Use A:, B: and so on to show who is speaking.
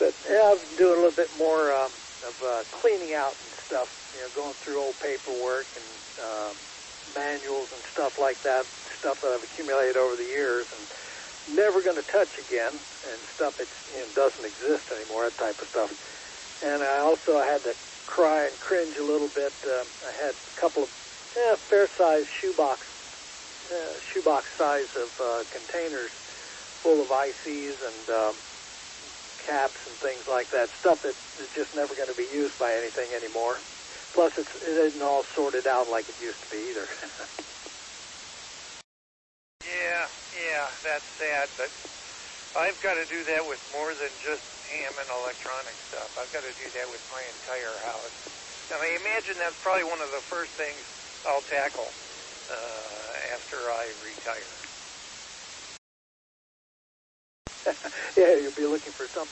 A: But yeah, I'm doing a little bit more of cleaning out and stuff. Going through old paperwork and manuals and stuff like that. Stuff that I've accumulated over the years and never going to touch again. And stuff that doesn't exist anymore. That type of stuff. And I also had to cry and cringe a little bit. I had a couple of fair-sized shoebox size of containers full of ICs and caps and things like that. Stuff that is just never going to be used by anything anymore. Plus, it isn't all sorted out like it used to be either.
B: Yeah, that's sad, but I've got to do that with more than just ham and electronic stuff. I've got to do that with my entire house. I mean, imagine that's probably one of the first things I'll tackle after I retire.
A: Yeah, you'll be looking for something